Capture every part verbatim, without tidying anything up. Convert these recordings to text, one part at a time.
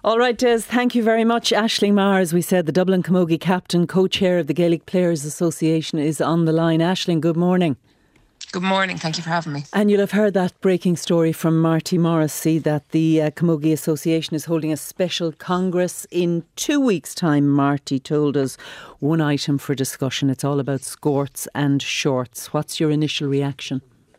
All right, Des, thank you very much. Aisling Maher, as we said, the Dublin Camogie captain, co-chair of the Gaelic Players Association, is on the line. Aisling, good morning. Good morning, thank you for having me. And you'll have heard that breaking story from Marty Morrissey that the uh, Camogie Association is holding a special congress in two weeks' time. Marty told us one item for discussion. It's all about skirts and shorts. What's your initial reaction?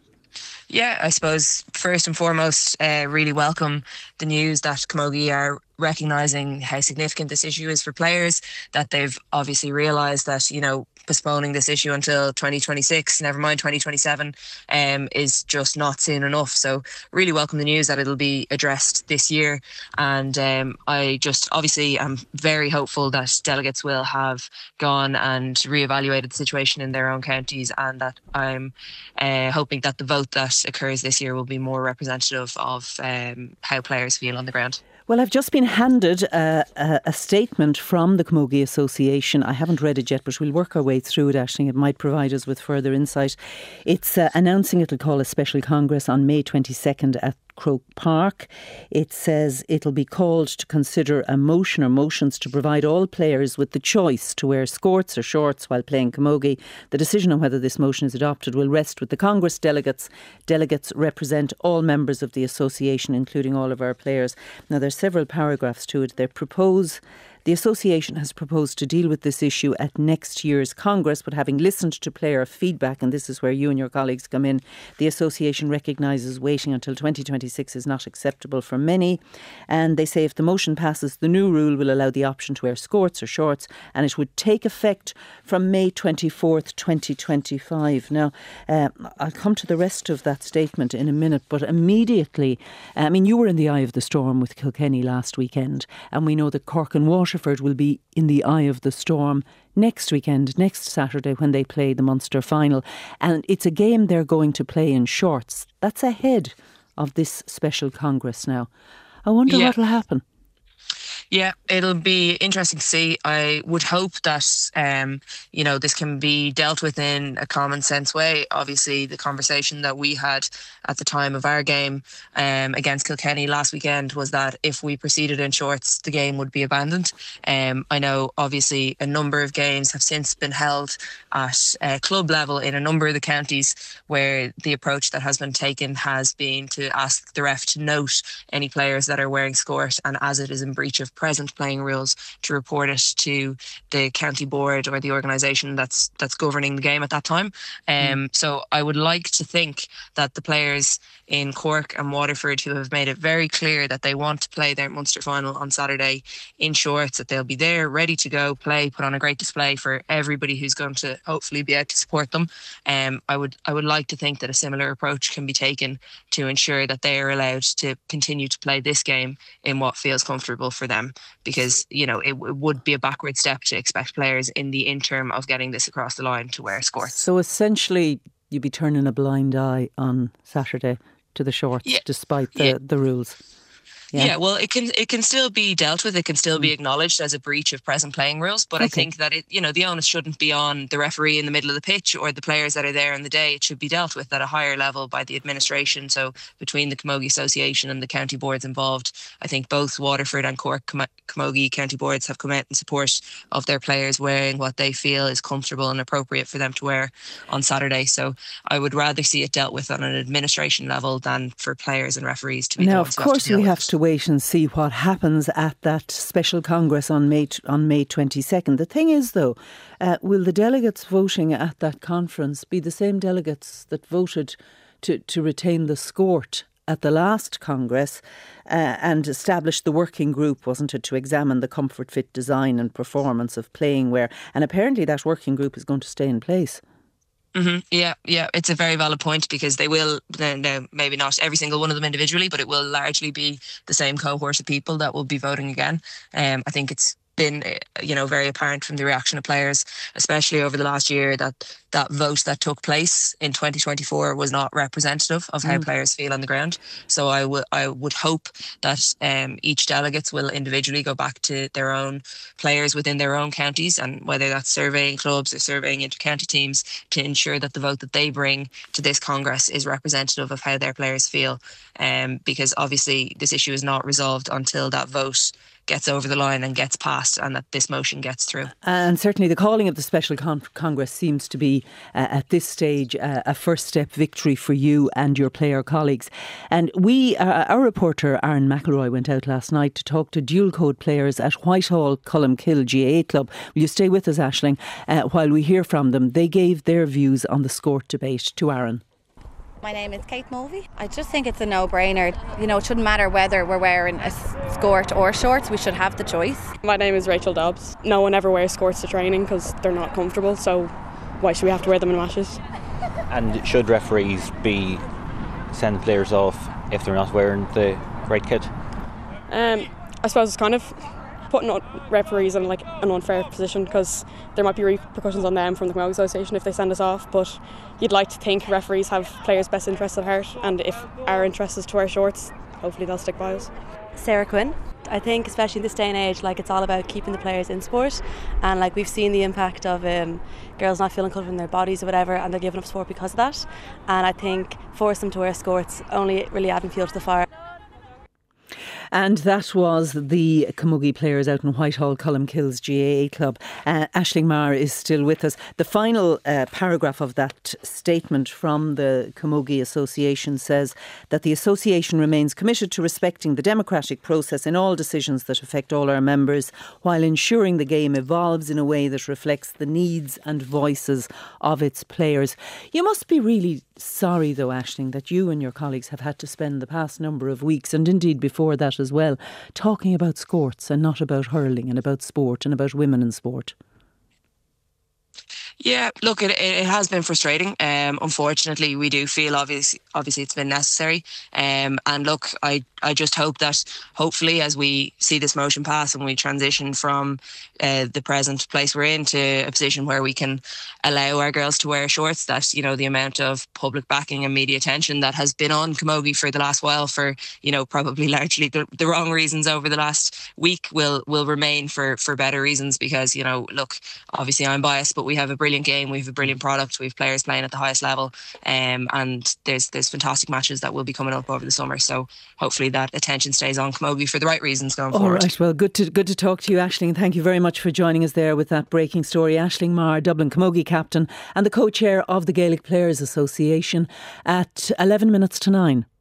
Yeah, I suppose first and foremost, uh, really welcome the news that Camogie are recognising how significant this issue is for players, that they've obviously realised that, you know, postponing this issue until twenty twenty-six, never mind twenty twenty-seven, um, is just not soon enough. So really welcome the news that it'll be addressed this year. And um, I just obviously am very hopeful that delegates will have gone and reevaluated the situation in their own counties, and that I'm uh, hoping that the vote that occurs this year will be more representative of um, how players feel on the ground. Well, I've just been handed a, a, a statement from the Camogie Association. I haven't read it yet, but we'll work our way through it, Aisling. It might provide us with further insight. It's uh, announcing it'll call a special congress on May twenty-second at Croke Park. It says it'll be called to consider a motion or motions to provide all players with the choice to wear skirts or shorts while playing camogie. The decision on whether this motion is adopted will rest with the Congress delegates. Delegates represent all members of the association, including all of our players. Now, there's several paragraphs to it. They propose The association has proposed to deal with this issue at next year's Congress, but having listened to player feedback, and this is where you and your colleagues come in, the association recognises waiting until twenty twenty-six is not acceptable for many. And they say if the motion passes, the new rule will allow the option to wear skirts or shorts, and it would take effect from May twenty-fourth, twenty twenty-five. Now, uh, I'll come to the rest of that statement in a minute, but immediately, I mean, you were in the eye of the storm with Kilkenny last weekend, and we know that Cork and Waterford will be in the eye of the storm next weekend, next Saturday, when they play the Munster final. And it's a game they're going to play in shorts. That's ahead of this special Congress now. I wonder yeah. what will happen. Yeah, it'll be interesting to see. I would hope that, um, you know, this can be dealt with in a common sense way. Obviously, the conversation that we had at the time of our game um, against Kilkenny last weekend was that if we proceeded in shorts, the game would be abandoned. Um, I know, obviously, a number of games have since been held at uh, club level in a number of the counties where the approach that has been taken has been to ask the ref to note any players that are wearing skirt, and as it is in breach of present playing rules, to report it to the county board or the organisation that's that's governing the game at that time. Um, mm. So I would like to think that the players in Cork and Waterford who have made it very clear that they want to play their Munster final on Saturday in shorts, that they'll be there ready to go, play, put on a great display for everybody who's going to hopefully be out to support them. Um, I would I would like to think that a similar approach can be taken to ensure that they are allowed to continue to play this game in what feels comfortable for them, because, you know, it, it would be a backward step to expect players in the interim of getting this across the line to wear skirts. So essentially you'd be turning a blind eye on Saturday to the shorts, yeah. despite the, yeah. the rules. Yeah. yeah, well, it can it can still be dealt with. It can still be acknowledged as a breach of present playing rules. But okay. I think that it, you know, the onus shouldn't be on the referee in the middle of the pitch or the players that are there on the day. It should be dealt with at a higher level by the administration. So between the Camogie Association and the county boards involved, I think both Waterford and Cork Cam- Camogie county boards have come out in support of their players wearing what they feel is comfortable and appropriate for them to wear on Saturday. So I would rather see it dealt with on an administration level than for players and referees to be. Now, of course, we have to wait and see what happens at that special Congress on May on May twenty-second. The thing is, though, uh, will the delegates voting at that conference be the same delegates that voted to, to retain the skirt at the last Congress uh, and establish the working group, wasn't it, to examine the comfort, fit design and performance of playing wear? And apparently that working group is going to stay in place. Mm-hmm. Yeah, yeah, it's a very valid point, because they will, now maybe not every single one of them individually, but it will largely be the same cohort of people that will be voting again. Um, I think it's been, you know, very apparent from the reaction of players, especially over the last year, that that vote that took place in twenty twenty-four was not representative of how mm. players feel on the ground. So I would I would hope that um, each delegates will individually go back to their own players within their own counties, and whether that's surveying clubs or surveying inter-county teams, to ensure that the vote that they bring to this Congress is representative of how their players feel. Um, because obviously this issue is not resolved until that vote gets over the line and gets passed, and that this motion gets through. And certainly the calling of the special con- Congress seems to be uh, at this stage uh, a first step victory for you and your player colleagues. And we, uh, our reporter Aaron McElroy went out last night to talk to dual code players at Whitehall Columkill G A A Club. Will you stay with us, Aisling, uh, while we hear from them? They gave their views on the Scort debate to Aaron. My name is Kate Mulvey. I just think it's a no-brainer. You know, it shouldn't matter whether we're wearing a skort or shorts. We should have the choice. My name is Rachel Dobbs. No one ever wears skirts to training because they're not comfortable, so why should we have to wear them in matches? And should referees be sending players off if they're not wearing the right kit? Um, I suppose it's kind of putting referees in like an unfair position because there might be repercussions on them from the Camogie Association if they send us off, but you'd like to think referees have players' best interests at heart, and if our interest is to wear shorts, hopefully they'll stick by us. Sarah Quinn. I think especially in this day and age, like, it's all about keeping the players in sport, and like we've seen the impact of um, girls not feeling comfortable in their bodies or whatever, and they're giving up sport because of that, and I think force them to wear skirts only really adding fuel to the fire. And that was the Camogie players out in Whitehall Columkills G A A Club. Uh, Aisling Maher is still with us. The final uh, paragraph of that statement from the Camogie Association says that the association remains committed to respecting the democratic process in all decisions that affect all our members, while ensuring the game evolves in a way that reflects the needs and voices of its players. You must be really sorry though, Aisling, that you and your colleagues have had to spend the past number of weeks, and indeed before that as well, talking about sports and not about hurling and about sport and about women in sport. Yeah, look, it it has been frustrating. Um, unfortunately, we do feel obviously obviously it's been necessary. Um, and look, I I just hope that hopefully as we see this motion pass and we transition from uh, the present place we're in to a position where we can allow our girls to wear shorts, that, you know, the amount of public backing and media attention that has been on Camogie for the last while for, you know, probably largely the, the wrong reasons over the last week will will remain for for better reasons, because, you know, look, obviously I'm biased, but we have a brilliant game, we have a brilliant product, we have players playing at the highest level, um, and there's there's fantastic matches that will be coming up over the summer, so hopefully that attention stays on Camogie for the right reasons going All forward. right, well, good to good to talk to you, Aisling, and thank you very much for joining us there with that breaking story. Aisling Maher, Dublin Camogie captain and the co-chair of the Gaelic Players Association, at eleven minutes to nine.